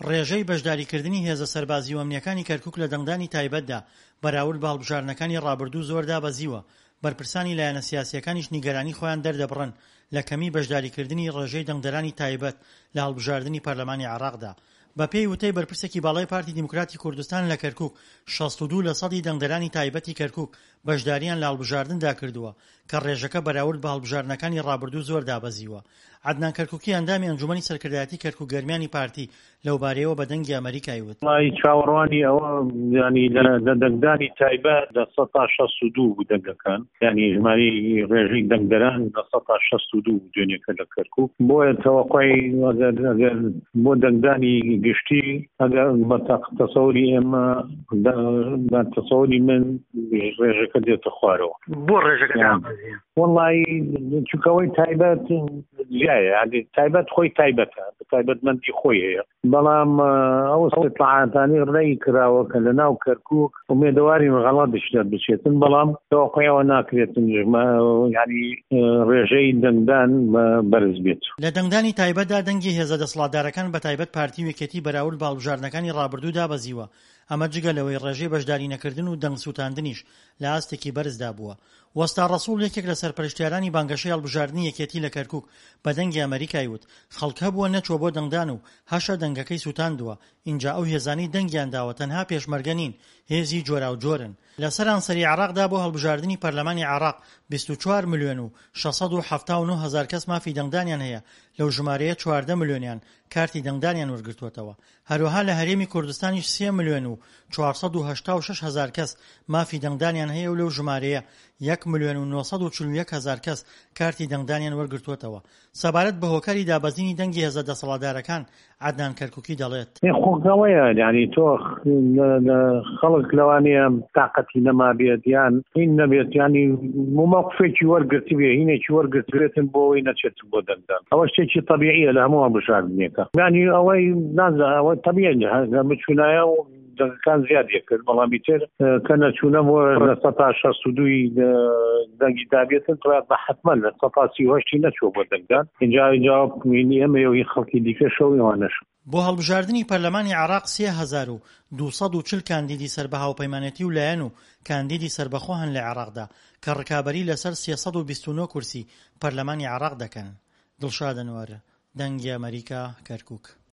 ڕێژەی بەشداریکردنی هێزە سەربازی و ئەمنیەکانی کەرکووک لە دەنگدانی تایبەتدا بەراورد بە هەڵبژاردنەکانی ڕابردوو زۆر دابەزیوە. بەرپرسانی لایەنە سیاسیەکانیش نیگەرانی خۆیان دەردەبڕن لە کەمی بەشداریکردنی ڕێژەی دەنگدەرانی تایبەت لە هەڵبژاردنی پەرلەمانی عێراقدا. بە پێی وتەی بەرپرسێکی باڵای پارتی دیموکراتی کوردستان لە کەرکووک 62% دەنگدەرانی تایبەتی کەرکووک بەشداریان لە هەڵبژاردندا کردووە کە ڕێژەکە بەراورد بە هەڵبژاردنەکانی ڕابردوو زۆر دابەزیوە. عەدنان کەرکووکی ئەندامی ئەنجومەنی سەرکردایەتی کەرکووک گەرمیانی پارتی لەو بارەیەوە بە دەنگی ئەمریکای وت. چاوەڕوانی ئەوە ینی لە دەنگدانی تایبەت لە 162 دەنگەکان ینی ژماری ڕێژەی دەنگدەران لە 162 دوێنێکە لە کەرکووک بۆیە تەوەقعی بۆ دەنگدانی گشتی ئەگەر بە تەسەوری ئێمە تەسەوری من ڕێژەکە دێتە خوارەوە. بۆ ڕێژەکە وەڵی چووکەوەی تایبەت جایە تایبەت خۆی تایبەتە تایبەتمەندی خۆی هەیە بەڵام ئەو سەتڵعاتانی ڕێی کراوە کە لە ناو کەرکووک ئومێدەواری غەڵەت دەشتێت بچێتن بەڵام تەوەقعیەوە ناکرێتن ینی ڕێژەی دەنگدان بەرز بێت. لە دەنگدانی تایبەتدا دەنگی هێزە دەسەڵاتدارەکان بە تایبەت پارتی و یەکێتی بەراورد بە هەڵبژاردنەکانی ڕابردوو دابەزیوە. ئەمە جگە لەوەی ڕێژەی بەشداری نەکردن و دەنگ سووتاندنیش لە ئاستێکی بەرزدا بووە. وەستا ڕەسوول یەکێک لە سەرپەرشتیارانی بانگەشەی هەڵبژاردننی یەکێتی لە کەرکووک بە دەنگی ئەمریکای وت خەڵک هەبووە نەچوە بۆ دەنگدان و هەشە دەنگەکەی سووتاندووە. اینجا ئەو هێزانی دەنگیان داوە تەنها پێشمەرگە نین، هێزی جۆرا و جۆرن. لە سەرانسەری عێراقدا بۆ هەڵبژاردننی پەرلەمانی عێراق 24 ملیۆن و 679 هەزار کەس مافی دەنگدانیان هەیە. لەو ژمارەیە 14 ملیۆنیان کارتی دەنگدانیان وەرگرتووەتەوە. هەروەها لە هەرێمی کوردستانیش 3 ملیۆن و 486 هەزار کەس مافی دەنگدانیان هەیە و لەو ژمارەیە 1 ملیۆن و 941 هەزار کەس کارتی دەنگدانیان وەرگرتووەتەوە. سەبارەت بە هۆکاری دابەزینی دەنگی هێزە دەسەڵاتدارەکان عەدنان کەرکووکی دەڵێت خۆگەوەیە ینی تۆ خەڵک لەوانەیە تاقەتی نەما بێت یان هین نەبێت ینی موقفێکی وەرگرتی بێ هینێکی وەرگرتوێتن بۆ ئەوەی نەچێتن بۆ دەنگدان. ئەوە شتێکی طەبیعیە لە هەموو هەڵبژاردنێکە ینی ئەوەی نازانم ئەوە طەبیعیە بچوونایە و دەنگەکان زیادی کرد بەڵامی تر کە نەچوونە بۆ لە 162 دەنگی دابێتن بە حتمما لە 138 نەچوە بۆ دەنگدان. اینجا ئێمەوەی خەڵکی دیکە شەویەوانەش بۆ هەڵبژاردننی پەرلەمانی عێراق 3240 کاندیدی سەربە هاوپەیمانەتی و لایەن و کاندیدی سەربەخۆ هەن لە عێراقدا کە ڕکابەری لەسەر 329 کورسی پەرلەمانی عێراق دەکەن. دڵشاد ئەنوەر، دەنگی ئەمریکا، کەرکووک.